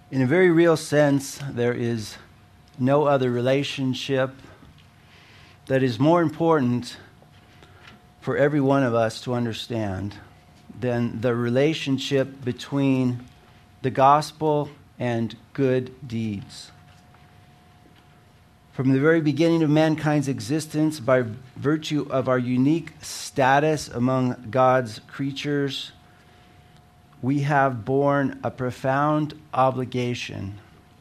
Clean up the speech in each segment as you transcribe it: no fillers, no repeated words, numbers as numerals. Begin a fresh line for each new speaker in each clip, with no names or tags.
In a very real sense, there is no other relationship that is more important for every one of us to understand than the relationship between the gospel and good deeds. From the very beginning of mankind's existence, by virtue of our unique status among God's creatures, we have borne a profound obligation.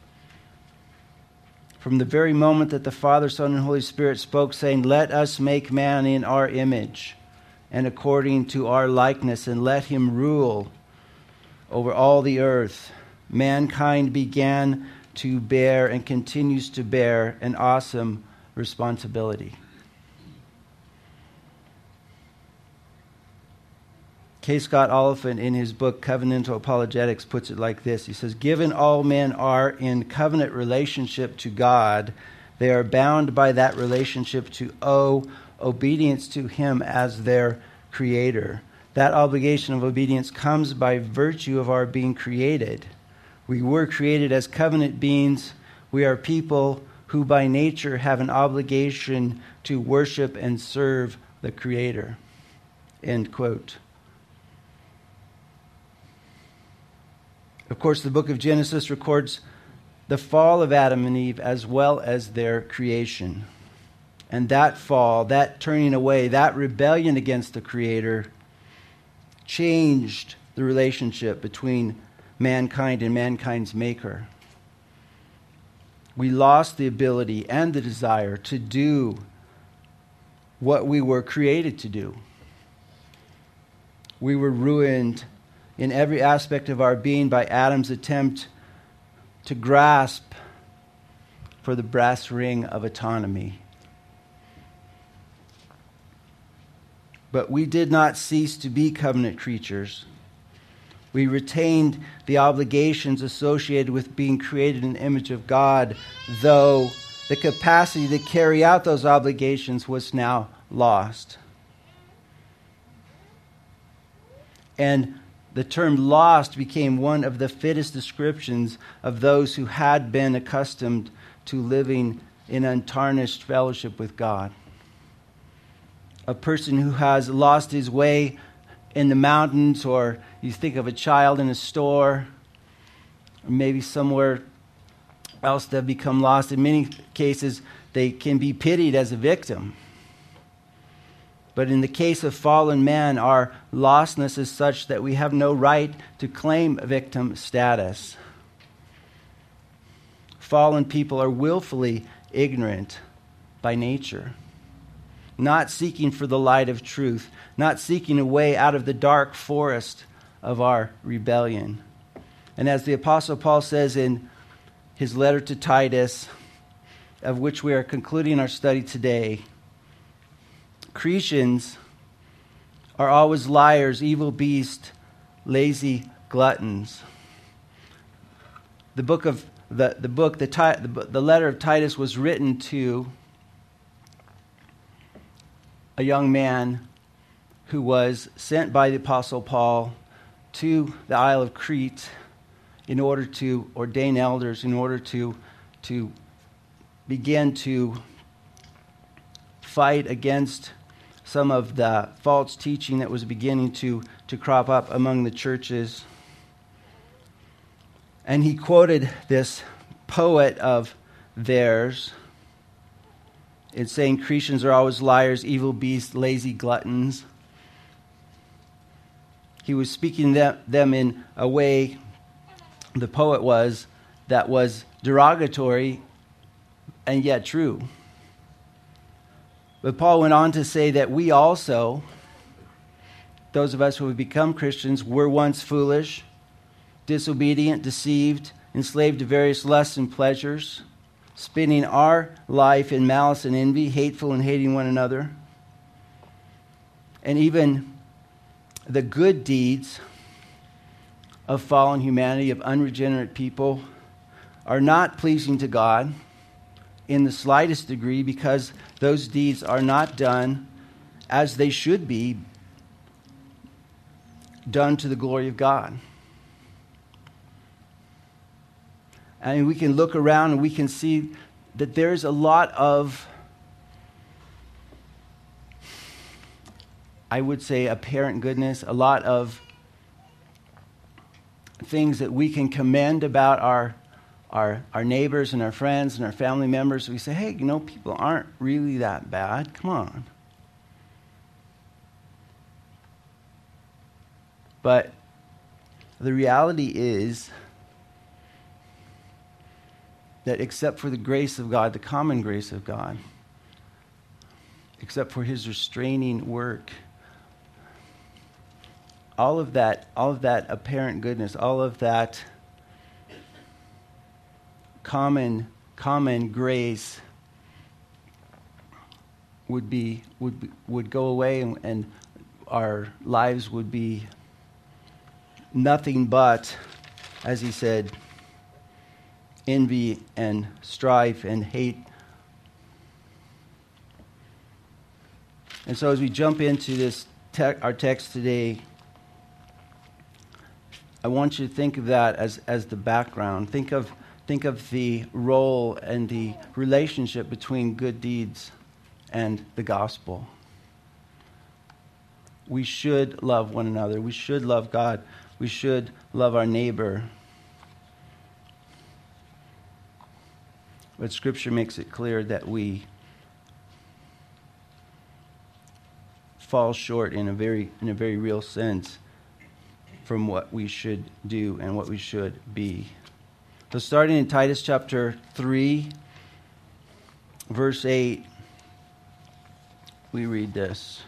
From the very moment that the Father, Son, and Holy Spirit spoke, saying, "Let us make man in our image and according to our likeness, and let him rule over all the earth," mankind began to bear and continues to bear an awesome responsibility. K. Scott Oliphant, in his book Covenantal Apologetics, puts it like this. He says, "Given all men are in covenant relationship to God, they are bound by that relationship to owe obedience to Him as their Creator. That obligation of obedience comes by virtue of our being created. We were created as covenant beings. We are people who by nature have an obligation to worship and serve the Creator." End quote. Of course, the book of Genesis records the fall of Adam and Eve as well as their creation. And that fall, that turning away, that rebellion against the Creator changed the relationship between mankind and mankind's Maker. We lost the ability and the desire to do what we were created to do. We were ruined in every aspect of our being by Adam's attempt to grasp for the brass ring of autonomy. But we did not cease to be covenant creatures. We retained the obligations associated with being created in the image of God, though the capacity to carry out those obligations was now lost. And the term lost became one of the fittest descriptions of those who had been accustomed to living in untarnished fellowship with God. A person who has lost his way in the mountains, or you think of a child in a store, or maybe somewhere else that have become lost. In many cases, they can be pitied as a victim. But in the case of fallen man, our lostness is such that we have no right to claim victim status. Fallen people are willfully ignorant by nature, not seeking for the light of truth, not seeking a way out of the dark forest of our rebellion. And as the Apostle Paul says in his letter to Titus, of which we are concluding our study today, Cretans are always liars, evil beasts, lazy gluttons. The letter of Titus was written to a young man who was sent by the Apostle Paul to the Isle of Crete in order to ordain elders, in order to begin to fight against some of the false teaching that was beginning to crop up among the churches. And he quoted this poet of theirs in saying, "Cretans are always liars, evil beasts, lazy gluttons." He was speaking them in a way, the poet was, that was derogatory and yet true. But Paul went on to say that we also, those of us who have become Christians, were once foolish, disobedient, deceived, enslaved to various lusts and pleasures, spending our life in malice and envy, hateful and hating one another. And even the good deeds of fallen humanity, of unregenerate people, are not pleasing to God in the slightest degree, because those deeds are not done as they should be done to the glory of God. I mean, we can look around and we can see that there's a lot of, I would say, apparent goodness, a lot of things that we can commend about our neighbors and our friends and our family members. We say, hey, people aren't really that bad. Come on. But the reality is that except for the grace of God, the common grace of God, except for his restraining work, all of that apparent goodness, all of that common grace would go away, and our lives would be nothing but, as he said, envy and strife and hate. And so as we jump into this our text today, I want you to think of that as the background. Think of the role and the relationship between good deeds and the gospel. We should love one another. We should love God. We should love our neighbor. But Scripture makes it clear that we fall short in a very real sense from what we should do and what we should be. So starting in Titus chapter 3, verse 8, we read this.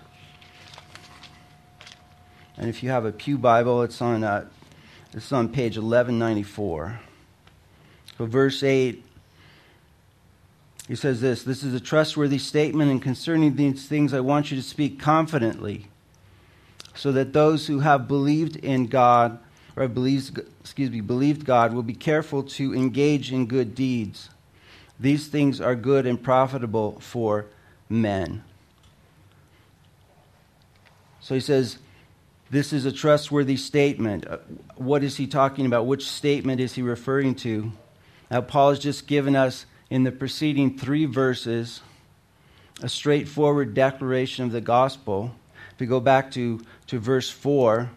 And if you have a Pew Bible, it's on page 1194. So verse 8, he says this: "This is a trustworthy statement, and concerning these things I want you to speak confidently, so that those who have believed in God, or believed God, will be careful to engage in good deeds. These things are good and profitable for men." So he says, this is a trustworthy statement. What is he talking about? Which statement is he referring to? Now, Paul has just given us, in the preceding 3 verses, a straightforward declaration of the gospel. If we go back to verse 4,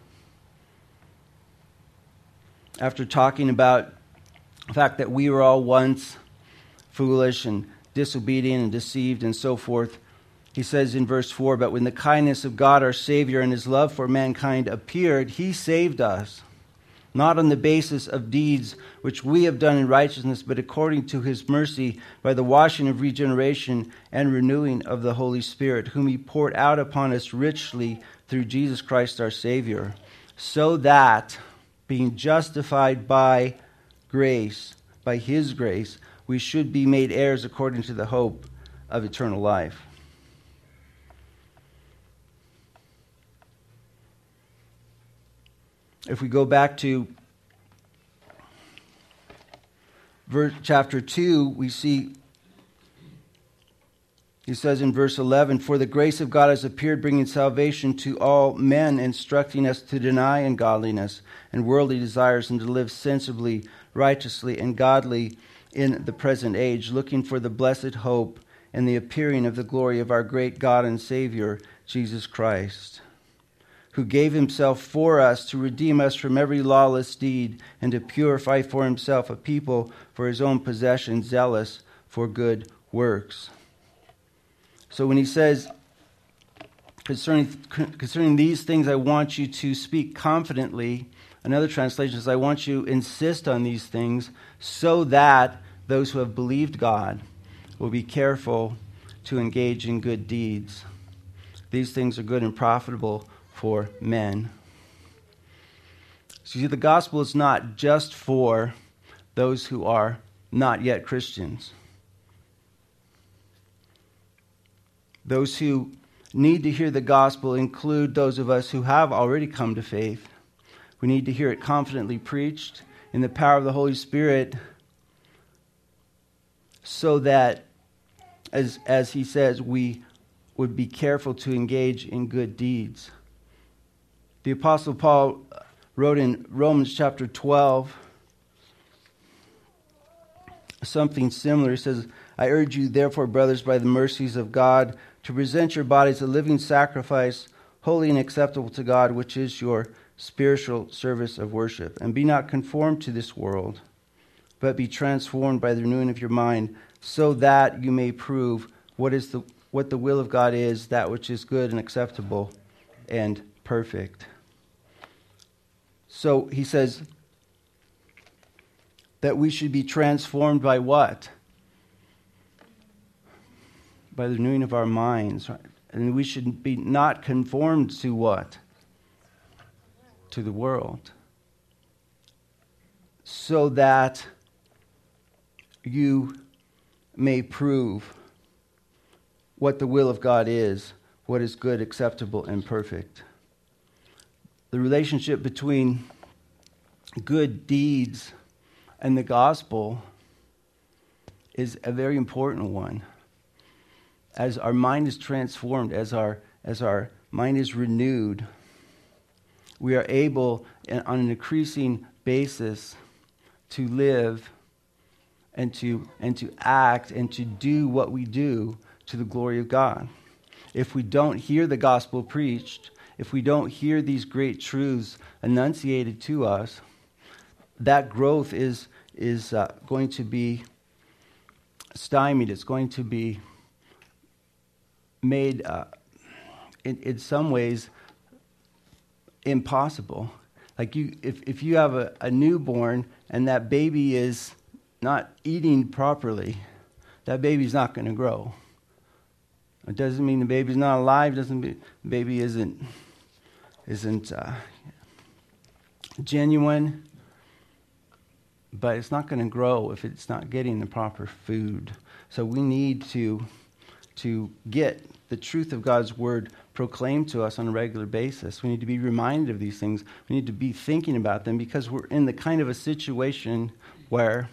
after talking about the fact that we were all once foolish and disobedient and deceived and so forth, he says in verse 4, "But when the kindness of God our Savior and his love for mankind appeared, he saved us, not on the basis of deeds which we have done in righteousness, but according to his mercy, by the washing of regeneration and renewing of the Holy Spirit, whom he poured out upon us richly through Jesus Christ our Savior, so that, being justified by grace, by his grace, we should be made heirs according to the hope of eternal life." If we go back to chapter 2, we see, he says in verse 11, "For the grace of God has appeared, bringing salvation to all men, instructing us to deny ungodliness and worldly desires, and to live sensibly, righteously, and godly in the present age, looking for the blessed hope and the appearing of the glory of our great God and Savior, Jesus Christ, who gave himself for us to redeem us from every lawless deed and to purify for himself a people for his own possession, zealous for good works." So when he says, concerning these things, I want you to speak confidently, another translation says, I want you to insist on these things so that those who have believed God will be careful to engage in good deeds. These things are good and profitable for men. So the gospel is not just for those who are not yet Christians. Those who need to hear the gospel include those of us who have already come to faith. We need to hear it confidently preached in the power of the Holy Spirit, so that, as he says, we would be careful to engage in good deeds. The Apostle Paul wrote in Romans chapter 12, something similar. He says, I urge you, therefore, brothers, by the mercies of God, to present your bodies a living sacrifice, holy and acceptable to God, which is your spiritual service of worship. And be not conformed to this world, but be transformed by the renewing of your mind, so that you may prove what the will of God is, that which is good and acceptable and perfect. So he says that we should be transformed by what? By the renewing of our minds. Right? And we should be not conformed to what? To the world. So that you may prove what the will of God is, what is good, acceptable, and perfect. The relationship between good deeds and the gospel is a very important one. As our mind is transformed, as our mind is renewed, we are able, on an increasing basis, to live and to act and to do what we do to the glory of God. If we don't hear the gospel preached, if we don't hear these great truths enunciated to us, that growth is going to be stymied. It's going to be made, in some ways, impossible. Like if you have a newborn and that baby is not eating properly, that baby's not going to grow. It doesn't mean the baby's not alive. Doesn't mean the baby isn't genuine. But it's not going to grow if it's not getting the proper food. So we need to get the truth of God's word proclaimed to us on a regular basis. We need to be reminded of these things. We need to be thinking about them, because we're in the kind of a situation where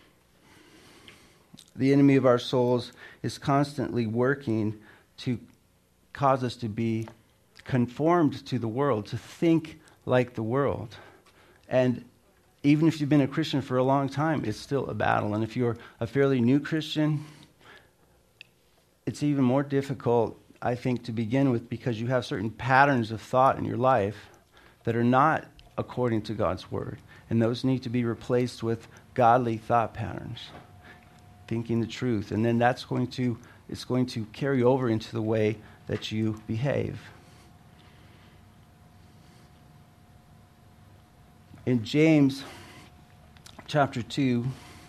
the enemy of our souls is constantly working to cause us to be conformed to the world, to think like the world. And even if you've been a Christian for a long time, it's still a battle. And if you're a fairly new Christian, it's even more difficult, I think, to begin with, because you have certain patterns of thought in your life that are not according to God's word. And those need to be replaced with godly thought patterns, thinking the truth. And then it's going to carry over into the way that you behave. In James chapter 2,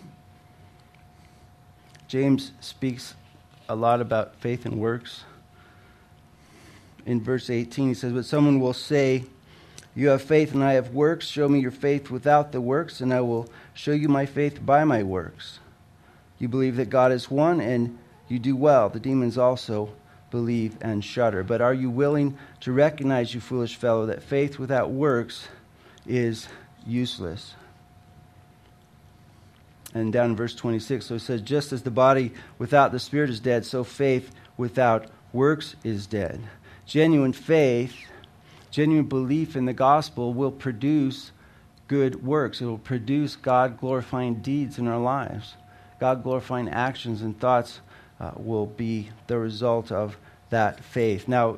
James speaks a lot about faith and works. In verse 18, he says, but someone will say, you have faith and I have works. Show me your faith without the works, and I will show you my faith by my works. You believe that God is one, and you do well. The demons also believe and shudder. But are you willing to recognize, you foolish fellow, that faith without works is useless? And down in verse 26, so it says, just as the body without the spirit is dead, so faith without works is dead. Genuine faith, genuine belief in the gospel will produce good works. It will produce God-glorifying deeds in our lives. God-glorifying actions and thoughts will be the result of that faith. Now,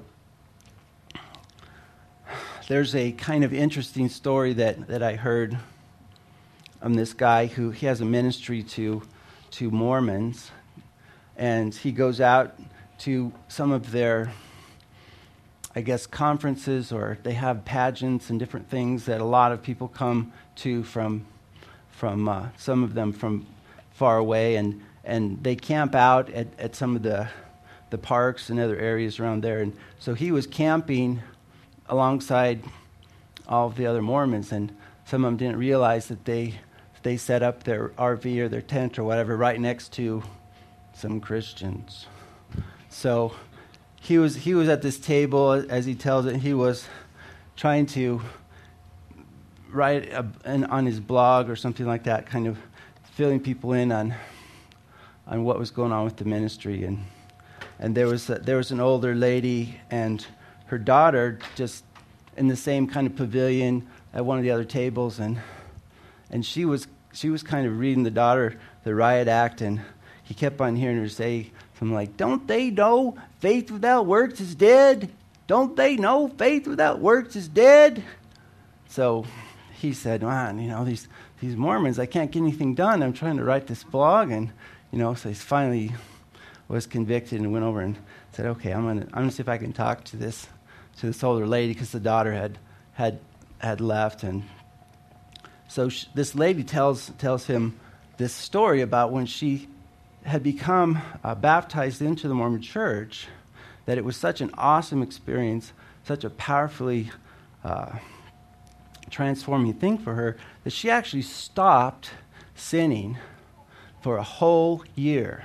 there's a kind of interesting story that I heard on this guy who he has a ministry to Mormons, and he goes out to some of their, I guess, conferences, or they have pageants and different things that a lot of people come to from some of them from far away, and they camp out at some of the parks and other areas around there. And so he was camping alongside all of the other Mormons, and some of them didn't realize that they set up their RV or their tent or whatever right next to some Christians. So he was at this table, as he tells it. He was trying to write on his blog or something like that, kind of filling people in on what was going on with the ministry. And there was an older lady and her daughter just in the same kind of pavilion at one of the other tables, and she was she was kind of reading the daughter the riot act, and he kept on hearing her say something like, "Don't they know faith without works is dead? Don't they know faith without works is dead?" So he said, "Man, these Mormons, I can't get anything done. I'm trying to write this blog." And, so he finally was convicted and went over and said, "Okay, I'm gonna see if I can talk to this older lady," because the daughter had left. And so this lady tells him this story about when she had become baptized into the Mormon church, that it was such an awesome experience, such a powerfully transforming thing for her, that she actually stopped sinning for a whole year.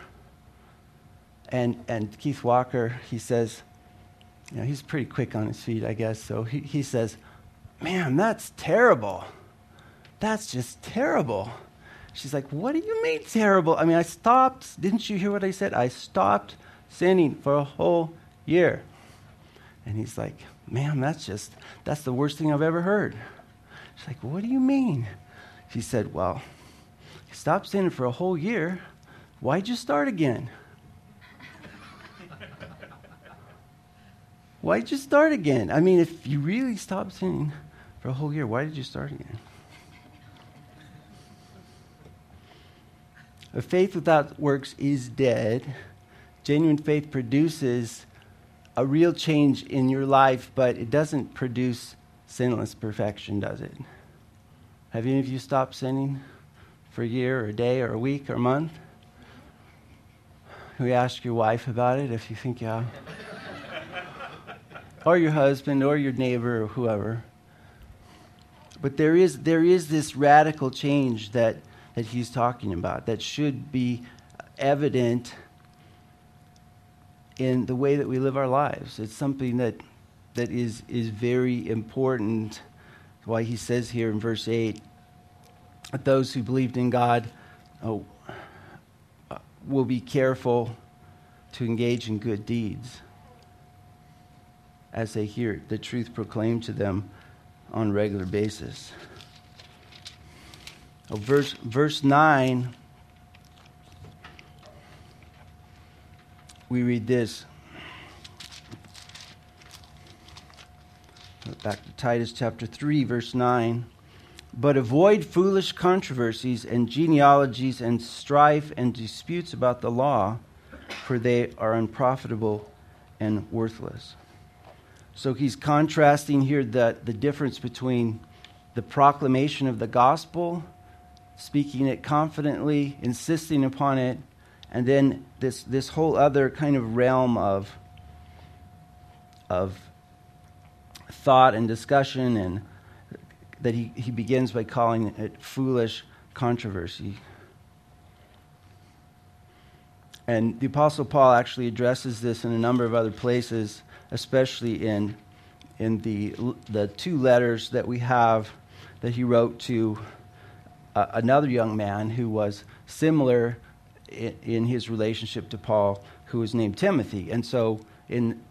And Keith Walker, he says, he's pretty quick on his feet, I guess, so he says, "Man, that's terrible. That's just terrible." She's like, "What do you mean terrible? I mean, I stopped. Didn't you hear what I said? I stopped sinning for a whole year." And he's like, "Man, that's the worst thing I've ever heard." She's like, "What do you mean?" She said, "Well, you stopped sinning for a whole year. Why'd you start again? Why'd you start again? I mean, if you really stopped sinning for a whole year, why did you start again?" A faith without works is dead. Genuine faith produces a real change in your life, but it doesn't produce sinless perfection, does it? Have any of you stopped sinning for a year or a day or a week or a month? Can we ask your wife about it if you think you have? Or your husband or your neighbor or whoever. But there is this radical change that he's talking about that should be evident in the way that we live our lives. It's something that is very important. That's why he says here in verse 8 that those who believed in God will be careful to engage in good deeds as they hear the truth proclaimed to them on a regular basis. Verse 9, we read this. Back to Titus chapter 3, verse 9. "But avoid foolish controversies and genealogies and strife and disputes about the law, for they are unprofitable and worthless." So he's contrasting here the difference between the proclamation of the gospel, speaking it confidently, insisting upon it, and then this whole other kind of realm of thought and discussion, and that he begins by calling it foolish controversy. And the Apostle Paul actually addresses this in a number of other places, especially in the two letters that we have that he wrote to another young man who was similar in his relationship to Paul, who was named Timothy. And so in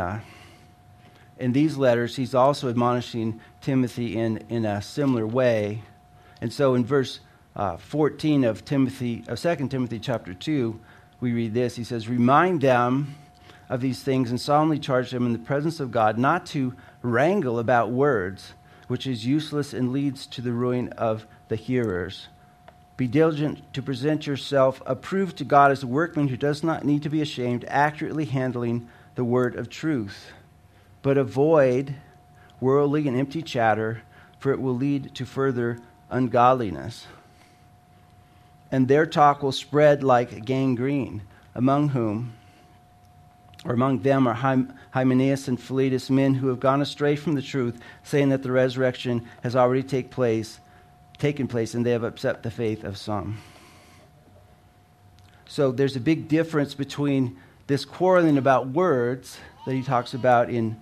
these letters, he's also admonishing Timothy in a similar way. And so in verse 14 of 2 Timothy chapter 2, we read this. He says, "Remind them of these things and solemnly charge them in the presence of God not to wrangle about words, which is useless and leads to the ruin of the hearers. Be diligent to present yourself approved to God as a workman who does not need to be ashamed, accurately handling the word of truth. But avoid worldly and empty chatter, for it will lead to further ungodliness. And their talk will spread like gangrene, among them are Hymenaeus and Philetus, men who have gone astray from the truth, saying that the resurrection has already taken place, and they have upset the faith of some." So there's a big difference between this quarreling about words that he talks about in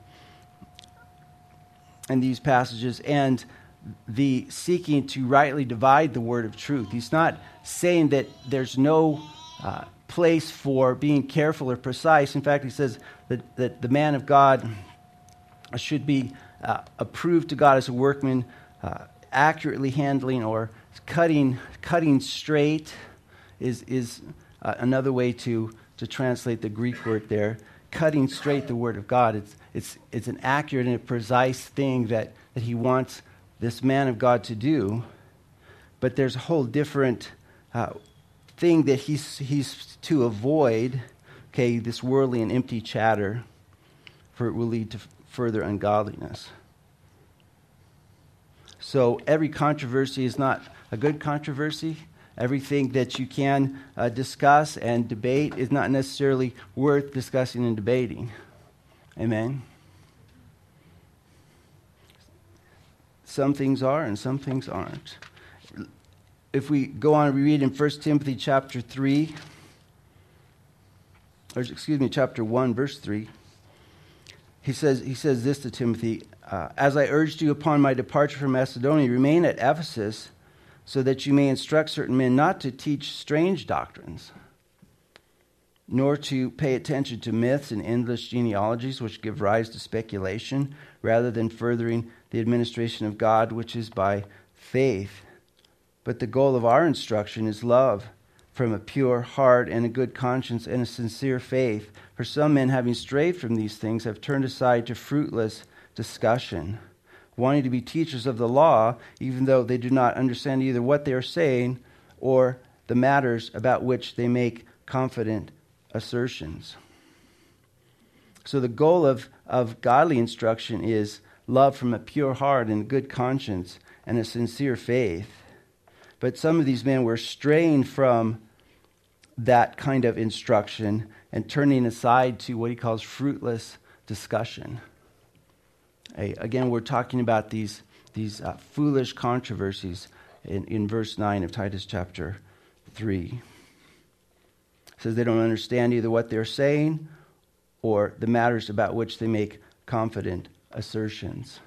these passages and the seeking to rightly divide the word of truth. He's not saying that there's no place for being careful or precise. In fact, he says that the man of God should be approved to God as a workman, accurately handling or cutting cutting straight is another way to translate the Greek word there. Cutting straight the word of God. It's an accurate and a precise thing that he wants this man of God to do. But there's a whole different thing that he's to avoid. Okay, this worldly and empty chatter, for it will lead to further ungodliness. So every controversy is not a good controversy. Everything that you can discuss and debate is not necessarily worth discussing and debating. Amen? Some things are and some things aren't. If we go on, we read in 1 Timothy chapter 3, or excuse me, chapter 1, verse 3. He says this to Timothy, as I urged you upon my departure from Macedonia, remain at Ephesus, so that you may instruct certain men not to teach strange doctrines, nor to pay attention to myths and endless genealogies which give rise to speculation, rather than furthering the administration of God, which is by faith. But the goal of our instruction is love, from a pure heart and a good conscience and a sincere faith. For some men, having strayed from these things, have turned aside to fruitless discussion, wanting to be teachers of the law, even though they do not understand either what they are saying or the matters about which they make confident assertions. So the goal of godly instruction is love from a pure heart and a good conscience and a sincere faith. But some of these men were straying from that kind of instruction and turning aside to what he calls fruitless discussion. Again, we're talking about these foolish controversies in verse 9 of Titus chapter 3. It says they don't understand either what they're saying or the matters about which they make confident assertions.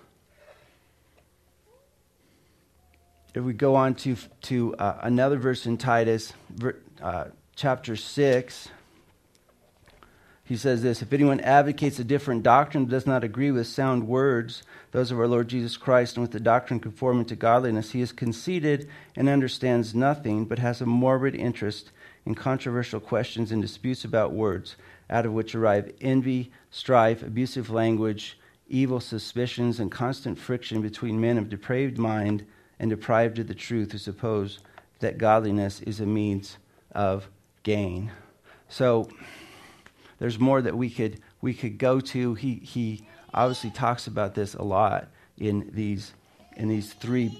If we go on to another verse in Titus, chapter 6, he says this, if anyone advocates a different doctrine, does not agree with sound words, those of our Lord Jesus Christ, and with the doctrine conforming to godliness, he is conceited and understands nothing, but has a morbid interest in controversial questions and disputes about words, out of which arrive envy, strife, abusive language, evil suspicions, and constant friction between men of depraved mind and deprived of the truth, who suppose that godliness is a means of gain. So there's more that we could go to. He obviously talks about this a lot in these three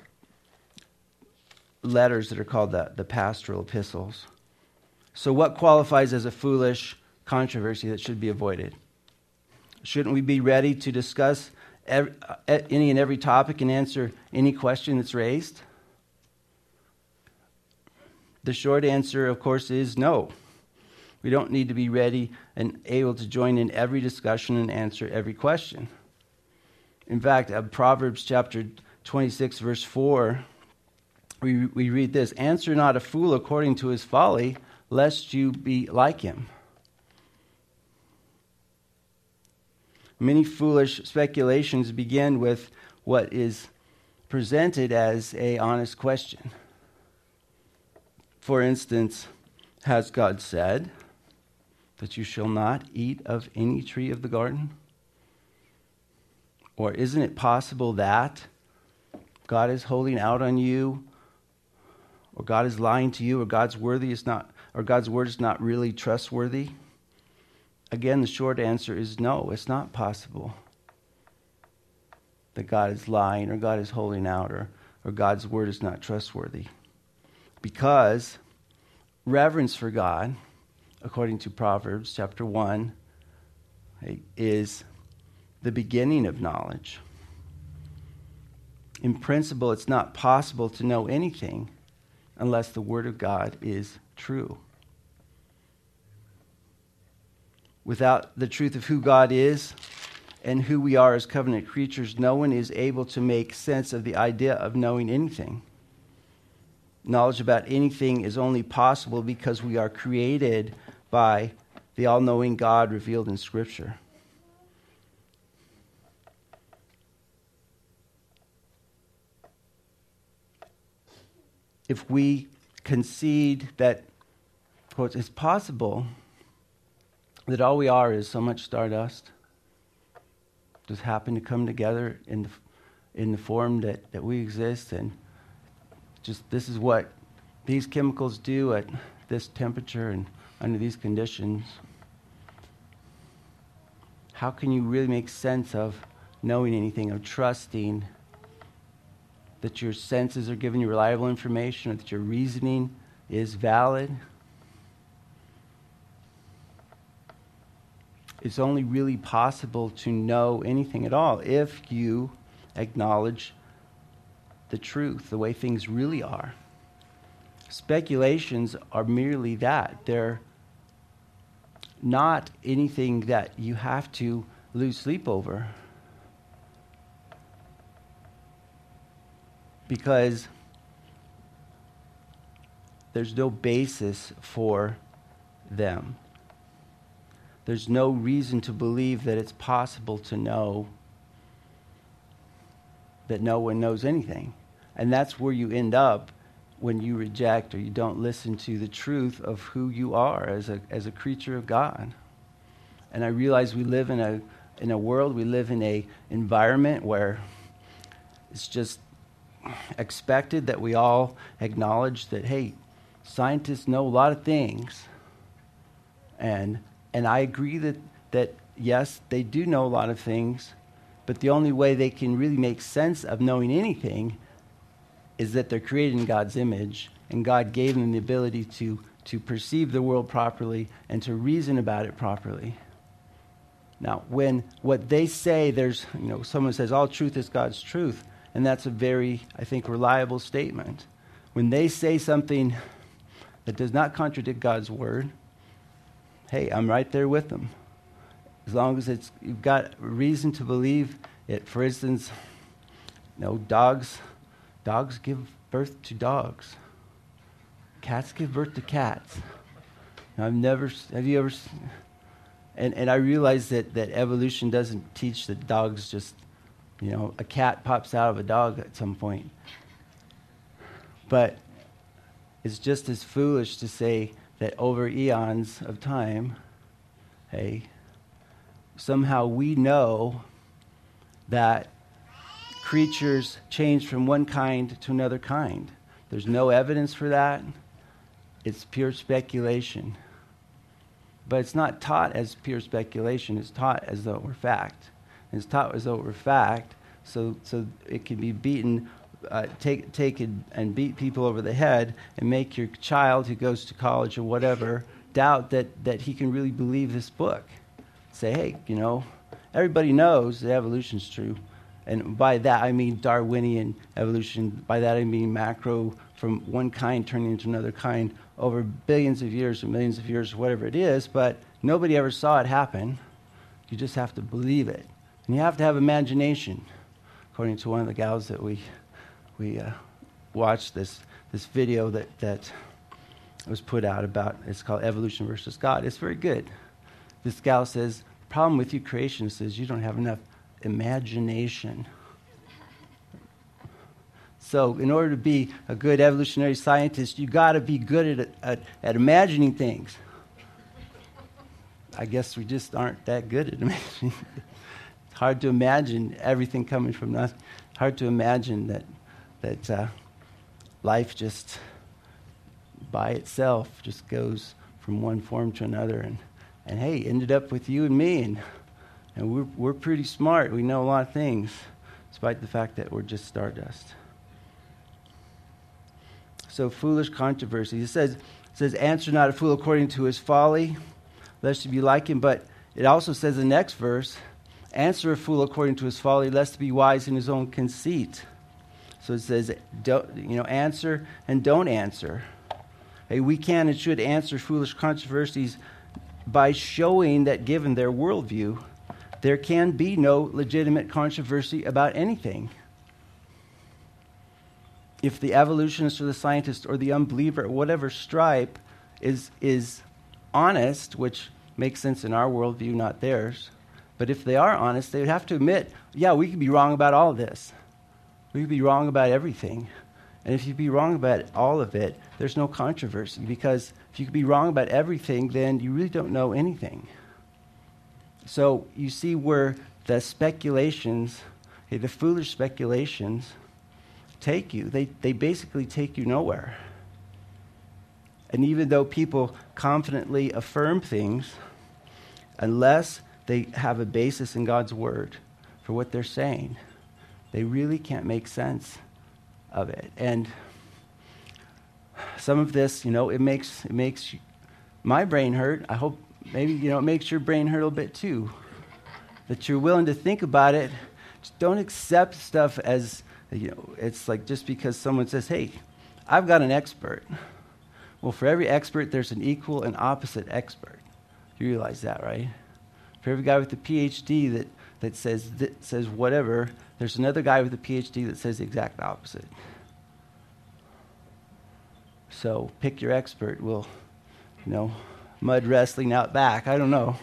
letters that are called the pastoral epistles. So what qualifies as a foolish controversy that should be avoided? Shouldn't we be ready to discuss any and every topic and answer any question that's raised? The short answer, of course, is no. We don't need to be ready and able to join in every discussion and answer every question. In fact, Proverbs chapter 26, verse 4, we read this, answer not a fool according to his folly, lest you be like him. Many foolish speculations begin with what is presented as an honest question. For instance, has God said that you shall not eat of any tree of the garden? Or isn't it possible that God is holding out on you, or God is lying to you, or God's word is not really trustworthy? Again, the short answer is no, it's not possible that God is lying or God is holding out or God's word is not trustworthy. Because reverence for God, according to Proverbs chapter 1, is the beginning of knowledge. In principle, it's not possible to know anything unless the word of God is true. Without the truth of who God is and who we are as covenant creatures, no one is able to make sense of the idea of knowing anything. Knowledge about anything is only possible because we are created by the all-knowing God revealed in Scripture. if we concede that, quote, it's possible that all we are is so much stardust, just happen to come together in the form that we exist, and just this is what these chemicals do at this temperature and under these conditions. How can you really make sense of knowing anything, of trusting that your senses are giving you reliable information, or that your reasoning is valid? It's only really possible to know anything at all if you acknowledge the truth, the way things really are. Speculations are merely that. They're not anything that you have to lose sleep over, because there's no basis for them. There's no reason to believe that it's possible to know that no one knows anything. And that's where you end up when you reject or you don't listen to the truth of who you are as a creature of God. And I realize we live in a world, we live in a environment where it's just expected that we all acknowledge that, hey, scientists know a lot of things. And I agree that yes, they do know a lot of things, but the only way they can really make sense of knowing anything is that they're created in God's image, and God gave them the ability to perceive the world properly and to reason about it properly. Now, when what they say, someone says all truth is God's truth, and that's a very, I think, reliable statement. When they say something that does not contradict God's word, hey, I'm right there with them. As long as you've got reason to believe it. For instance, dogs give birth to dogs. Cats give birth to cats. Now, have you ever, and I realize that evolution doesn't teach that dogs just, a cat pops out of a dog at some point. But it's just as foolish to say that over eons of time, hey, somehow we know that creatures change from one kind to another kind. There's no evidence for that. It's pure speculation. But it's not taught as pure speculation. It's taught as though it were fact. And it's taught as though it were fact, so it can be beaten, take and beat people over the head and make your child who goes to college or whatever doubt that he can really believe this book. Say, hey, everybody knows that evolution's true. And by that, I mean Darwinian evolution. By that, I mean macro, from one kind turning into another kind over billions of years or millions of years, whatever it is. But nobody ever saw it happen. You just have to believe it. And you have to have imagination. According to one of the gals that we watched this video that was put out about, it's called Evolution versus God. It's very good. This gal says, the problem with you creationists is you don't have enough imagination. So in order to be a good evolutionary scientist, you got to be good at imagining things. I guess we just aren't that good at imagining. It's hard to imagine everything coming from nothing. Hard to imagine that life just by itself just goes from one form to another, and hey, ended up with you and me, and we're pretty smart. We know a lot of things, despite the fact that we're just stardust. So foolish controversy. It says, answer not a fool according to his folly, lest you be like him. But it also says in the next verse, answer a fool according to his folly, lest he be wise in his own conceit. So it says, answer and don't answer. Hey, we can and should answer foolish controversies by showing that given their worldview, there can be no legitimate controversy about anything. If the evolutionist or the scientist or the unbeliever at whatever stripe is honest, which makes sense in our worldview, not theirs, but if they are honest, they would have to admit, yeah, we could be wrong about all of this. We could be wrong about everything. And if you be wrong about all of it, there's no controversy, because if you could be wrong about everything, then you really don't know anything. So you see where the speculations, the foolish speculations, take you. They basically take you nowhere. And even though people confidently affirm things, unless they have a basis in God's word for what they're saying, they really can't make sense of it. And some of this, it makes my brain hurt. I hope maybe, it makes your brain hurt a little bit too. That you're willing to think about it. Just don't accept stuff as, it's like just because someone says, hey, I've got an expert. Well, for every expert, there's an equal and opposite expert. You realize that, right? For every guy with a PhD that says whatever, there's another guy with a PhD that says the exact opposite. So pick your expert. We'll, mud wrestling out back. I don't know.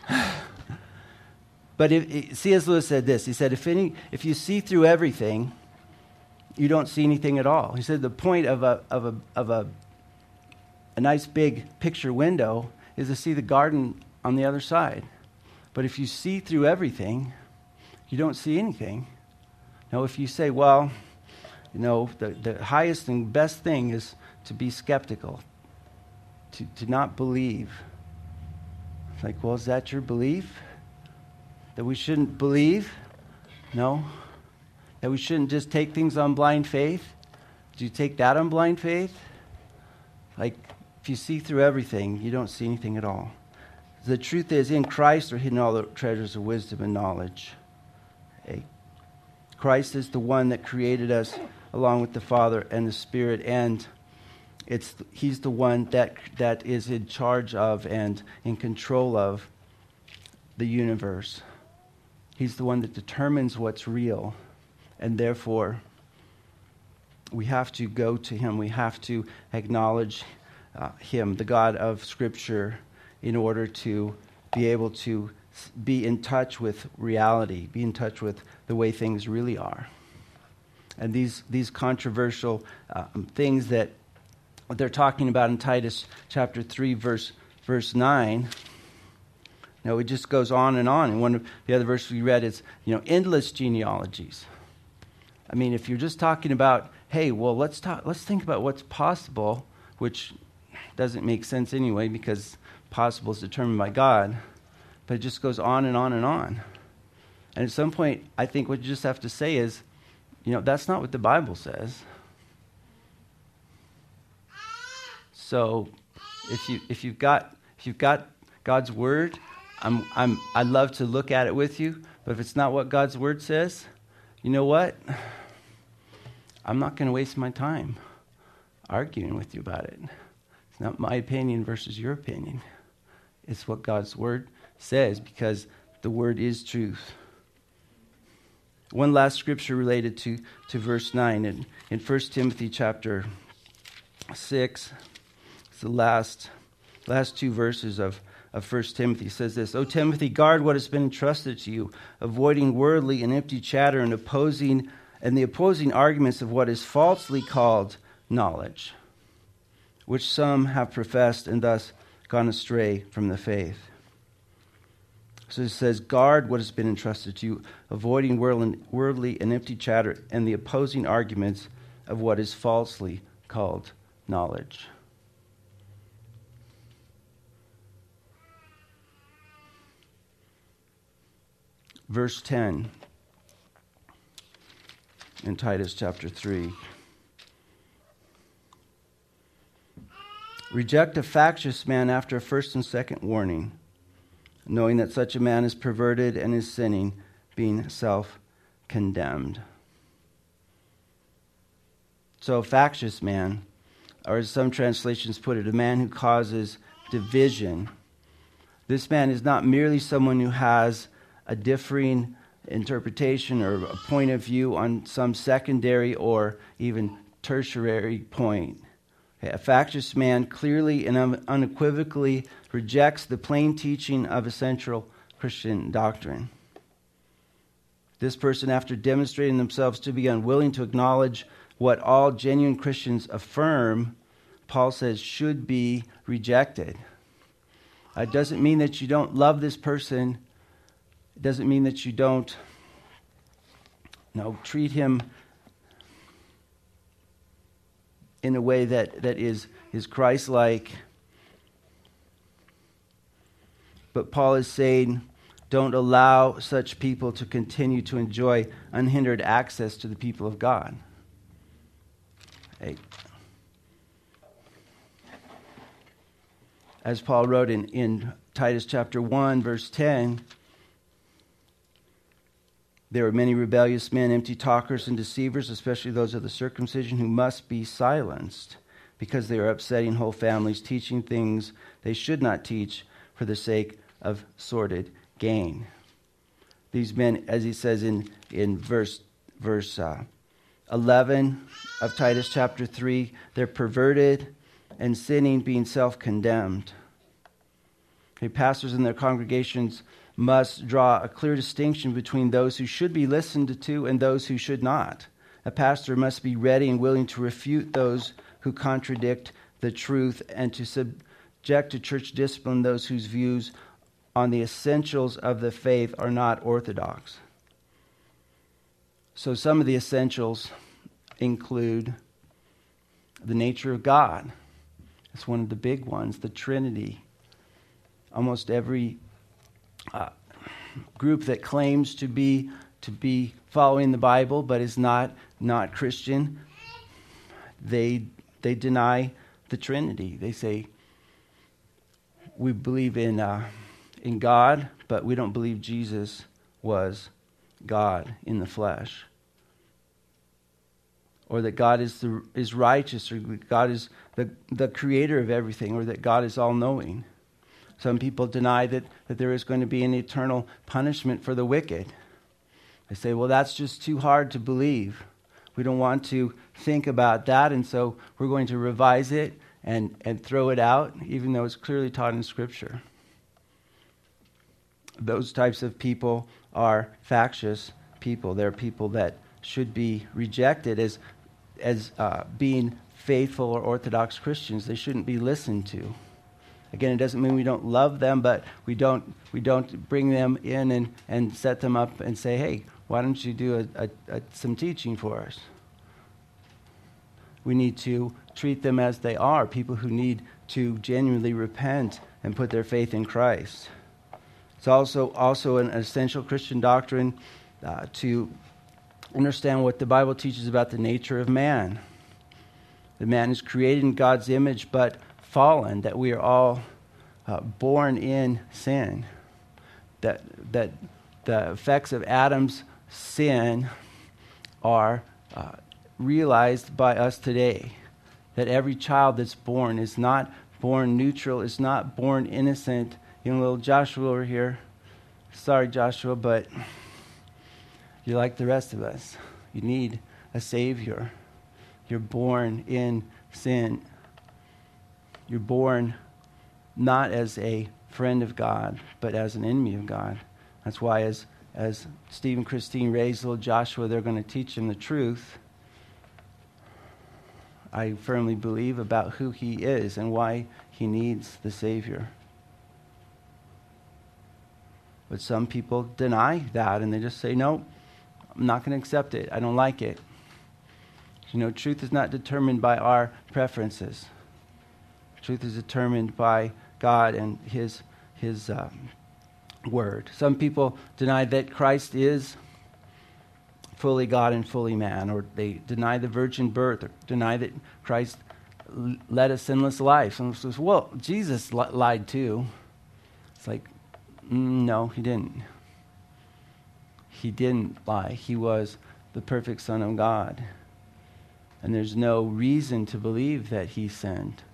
But C.S. Lewis said this. He said, if you see through everything, you don't see anything at all. He said the point of a nice big picture window is to see the garden on the other side. But if you see through everything, you don't see anything. Now, if you say, well, the highest and best thing is to be skeptical, to not believe. It's like, well, is that your belief? That we shouldn't believe? No. That we shouldn't just take things on blind faith? Do you take that on blind faith? Like, if you see through everything, you don't see anything at all. The truth is, in Christ are hidden all the treasures of wisdom and knowledge. Okay. Christ is the one that created us along with the Father and the Spirit, and he's the one that is in charge of and in control of the universe. He's the one that determines what's real, and therefore we have to go to him. We have to acknowledge him, the God of Scripture, in order to be able to be in touch with reality, be in touch with the way things really are. And these controversial things that they're talking about in Titus chapter 3, verse 9, it just goes on. And one of the other verses we read is, endless genealogies. I mean, if you're just talking about, hey, well, let's think about what's possible, which doesn't make sense anyway, because possible is determined by God, but it just goes on and on and on. And at some point, I think what you just have to say is, that's not what the Bible says. So, if you've got God's word, I'd love to look at it with you. But if it's not what God's word says, you know what? I'm not going to waste my time arguing with you about it. It's not my opinion versus your opinion. It's what God's word says, because the word is truth. One last scripture related to verse 9. In 1 Timothy chapter 6, it's the last two verses of 1 Timothy. It says this, O Timothy, guard what has been entrusted to you, avoiding worldly and empty chatter and the opposing arguments of what is falsely called knowledge, which some have professed and thus gone astray from the faith. So it says, guard what has been entrusted to you, avoiding worldly and empty chatter and the opposing arguments of what is falsely called knowledge. Verse 10 in Titus chapter 3. Reject a factious man after a first and second warning, knowing that such a man is perverted and is sinning, being self-condemned. So a factious man, or as some translations put it, a man who causes division. This man is not merely someone who has a differing interpretation or a point of view on some secondary or even tertiary point. A factious man clearly and unequivocally rejects the plain teaching of essential Christian doctrine. This person, after demonstrating themselves to be unwilling to acknowledge what all genuine Christians affirm, Paul says, should be rejected. It doesn't mean that you don't love this person. It doesn't mean that you don't treat him in a way that is Christ-like. But Paul is saying, don't allow such people to continue to enjoy unhindered access to the people of God. Hey. As Paul wrote in Titus chapter 1, verse 10, there are many rebellious men, empty talkers and deceivers, especially those of the circumcision, who must be silenced because they are upsetting whole families, teaching things they should not teach for the sake of sordid gain. These men, as he says in verse 11 of Titus chapter 3, they're perverted and sinning, being self-condemned. Okay, pastors and their congregations must draw a clear distinction between those who should be listened to and those who should not. A pastor must be ready and willing to refute those who contradict the truth and to subject to church discipline those whose views on the essentials of the faith are not orthodox. So some of the essentials include the nature of God. It's one of the big ones, the Trinity. Almost every group that claims to be following the Bible but is not Christian, they deny the Trinity. They say, we believe in God, but we don't believe Jesus was God in the flesh, or that God is righteous, or God is the creator of everything, or that God is all-knowing. Some people deny that there is going to be an eternal punishment for the wicked. They say, well, that's just too hard to believe. We don't want to think about that, and so we're going to revise it and throw it out, even though it's clearly taught in Scripture. Those types of people are factious people. They're people that should be rejected as being faithful or Orthodox Christians. They shouldn't be listened to. Again, it doesn't mean we don't love them, but we don't bring them in and set them up and say, hey, why don't you do some teaching for us? We need to treat them as they are, people who need to genuinely repent and put their faith in Christ. It's also an essential Christian doctrine to understand what the Bible teaches about the nature of man. The man is created in God's image, but fallen, that we are all born in sin. That the effects of Adam's sin are realized by us today. That every child that's born is not born neutral, is not born innocent. You know, little Joshua over here. Sorry, Joshua, but you're like the rest of us. You need a Savior. You're born in sin. You're born not as a friend of God, but as an enemy of God. That's why as Steve and Christine raised little Joshua, they're going to teach him the truth. I firmly believe about who he is and why he needs the Savior. But some people deny that, and they just say, no, I'm not going to accept it. I don't like it. You know, truth is not determined by our preferences. Truth is determined by God and His Word. Some people deny that Christ is fully God and fully man, or they deny the virgin birth, or deny that Christ led a sinless life. Someone says, well, Jesus lied too. It's like, no, he didn't. He didn't lie. He was the perfect Son of God. And there's no reason to believe that he sinned.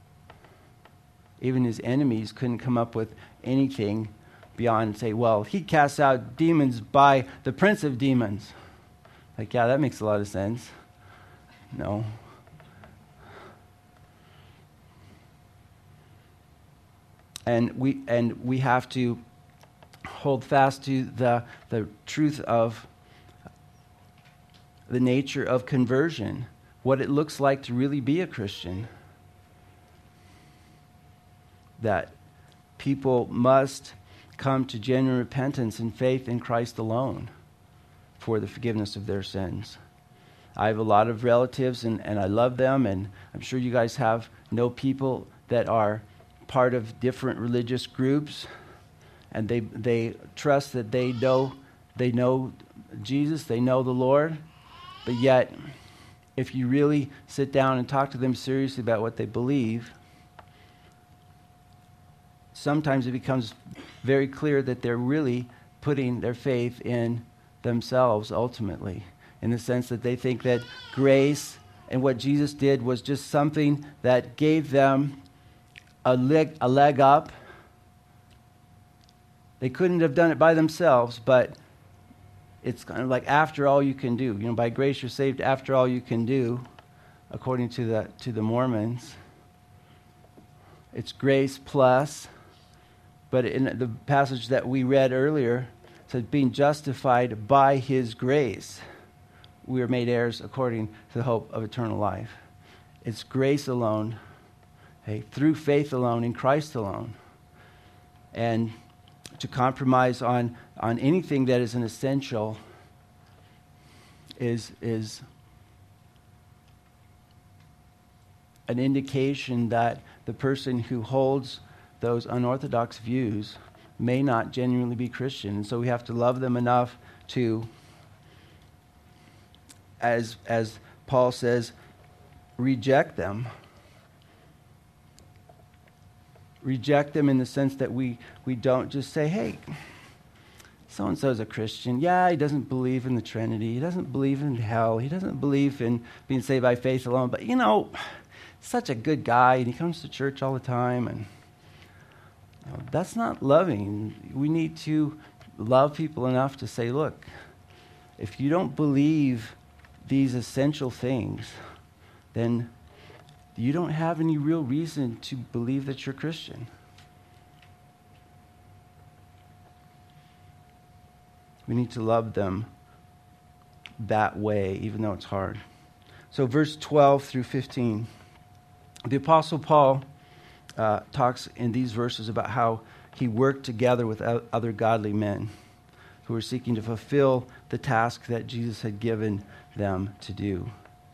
Even his enemies couldn't come up with anything beyond say, well, he casts out demons by the prince of demons. Like, yeah, that makes a lot of sense. No. And we have to hold fast to the truth of the nature of conversion. what it looks like to really be a Christian. That people must come to genuine repentance and faith in Christ alone for the forgiveness of their sins. I have a lot of relatives, and I love them, and I'm sure you guys know people that are part of different religious groups, and they trust that they know Jesus, they know the Lord, but yet if you really sit down and talk to them seriously about what they believe, sometimes it becomes very clear that they're really putting their faith in themselves ultimately, in the sense that they think that grace and what Jesus did was just something that gave them a leg up. They couldn't have done it by themselves, but it's kind of like after all you can do. By grace you're saved after all you can do, according to the Mormons. It's grace plus. But in the passage that we read earlier, it says, being justified by his grace, we are made heirs according to the hope of eternal life. It's grace alone, through faith alone, in Christ alone. And to compromise on anything that is an essential is an indication that the person who holds those unorthodox views may not genuinely be Christian. And so we have to love them enough to, as Paul says, reject them. Reject them in the sense that we don't just say, hey, so-and-so's a Christian. Yeah, he doesn't believe in the Trinity. He doesn't believe in hell. He doesn't believe in being saved by faith alone. But, such a good guy, and he comes to church all the time, and that's not loving. We need to love people enough to say, look, if you don't believe these essential things, then you don't have any real reason to believe that you're Christian. We need to love them that way, even though it's hard. So verse 12 through 15. The Apostle Paul talks in these verses about how he worked together with other godly men who were seeking to fulfill the task that Jesus had given them to do.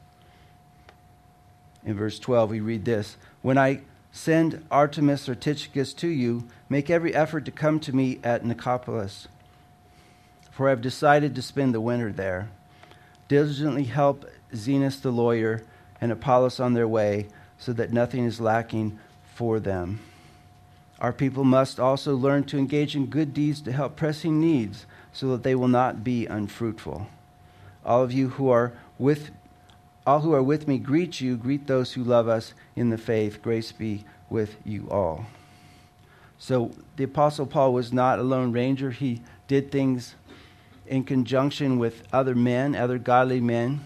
In verse 12, we read this: when I send Artemas or Tychicus to you, make every effort to come to me at Nicopolis, for I have decided to spend the winter there. Diligently help Zenas the lawyer and Apollos on their way, so that nothing is lacking for them. Our people must also learn to engage in good deeds to help pressing needs, so that they will not be unfruitful. All who are with me greet you. Greet those who love us in the faith. Grace be with you all. So the Apostle Paul was not a lone ranger. He did things in conjunction with other men, other godly men.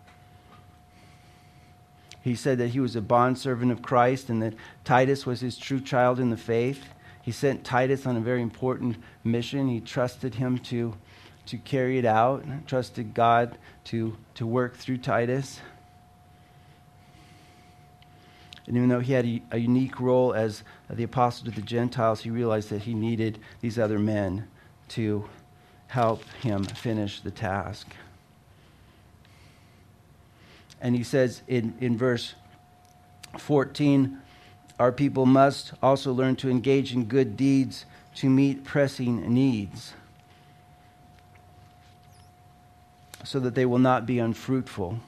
He said that he was a bondservant of Christ and that Titus was his true child in the faith. He sent Titus on a very important mission. He trusted him to carry it out, trusted God to work through Titus. And even though he had a unique role as the apostle to the Gentiles, he realized that he needed these other men to help him finish the task. And he says in verse 14, our people must also learn to engage in good deeds to meet pressing needs, so that they will not be unfruitful.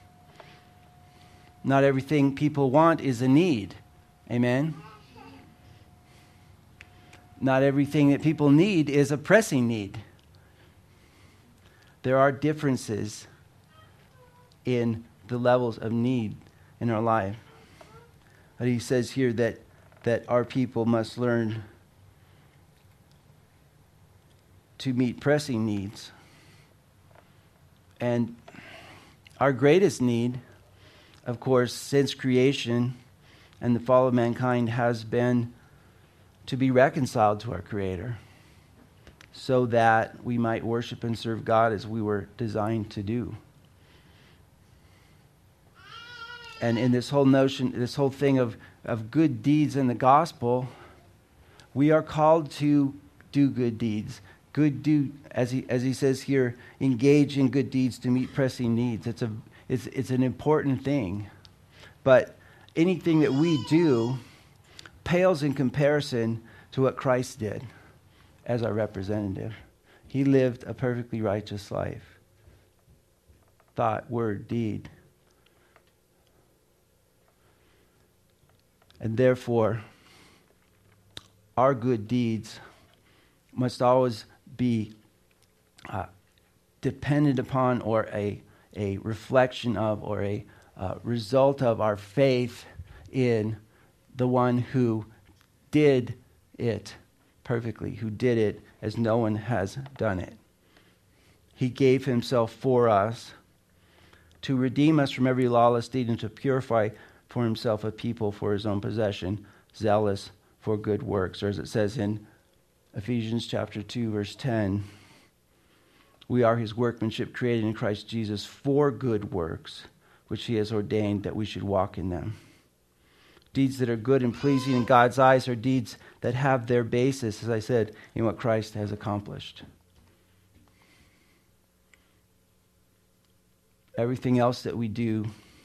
Not everything people want is a need. Amen? Not everything that people need is a pressing need. There are differences in the levels of need in our life. But he says here that our people must learn to meet pressing needs. And our greatest need, of course, since creation and the fall of mankind, has been to be reconciled to our Creator, so that we might worship and serve God as we were designed to do. And in this whole notion, this whole thing of good deeds in the gospel, we are called to do good deeds. As he says here, engage in good deeds to meet pressing needs. It's an important thing. But anything that we do pales in comparison to what Christ did as our representative. He lived a perfectly righteous life. Thought, word, deed. And therefore, our good deeds must always be dependent upon, or a reflection of, or a result of our faith in the one who did it perfectly, who did it as no one has done it. He gave himself for us to redeem us from every lawless deed and to purify for himself a people for his own possession, zealous for good works. Or as it says in Ephesians chapter 2, verse 10, we are his workmanship created in Christ Jesus for good works, which he has ordained that we should walk in them. Deeds that are good and pleasing in God's eyes are deeds that have their basis, as I said, in what Christ has accomplished. Everything else that we do,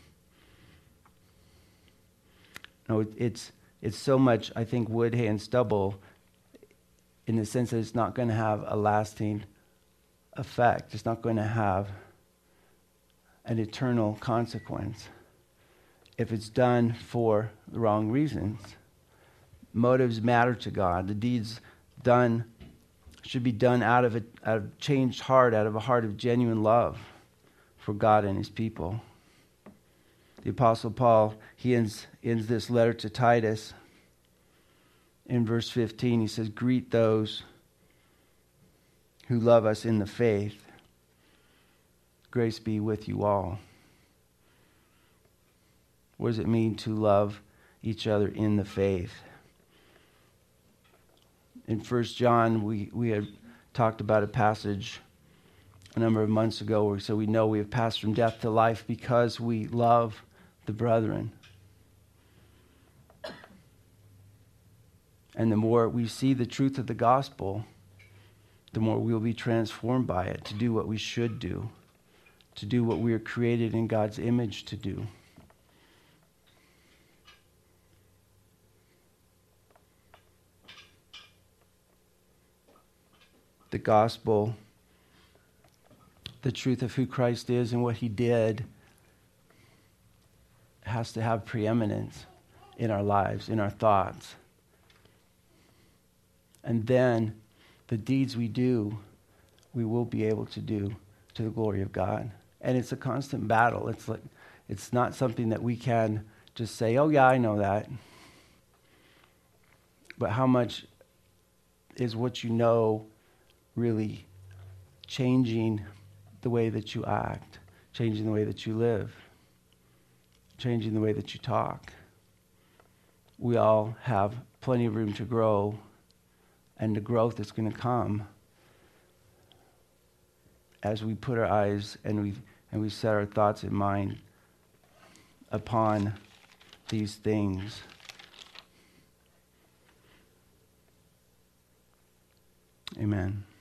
it's so much, I think, wood, hay, and stubble, in the sense that it's not going to have a lasting effect. It's not going to have an eternal consequence if it's done for the wrong reasons. Motives matter to God. The deeds done should be done out of a changed heart, out of a heart of genuine love for God and his people. The Apostle Paul, he ends this letter to Titus in verse 15. He says, greet those who love us in the faith. Grace be with you all. What does it mean to love each other in the faith? In 1 John, we had talked about a passage a number of months ago where we know we have passed from death to life because we love the brethren. And the more we see the truth of the gospel, the more we'll be transformed by it to do what we should do, to do what we are created in God's image to do. The gospel, the truth of who Christ is and what he did, has to have preeminence in our lives, in our thoughts. And then the deeds we do, we will be able to do to the glory of God. And it's a constant battle. It's not something that we can just say, oh yeah, I know that. But how much is what you know really changing the way that you act, changing the way that you live, changing the way that you talk? We all have plenty of room to grow, and the growth that's going to come as we put our eyes and we set our thoughts and mind upon these things. Amen.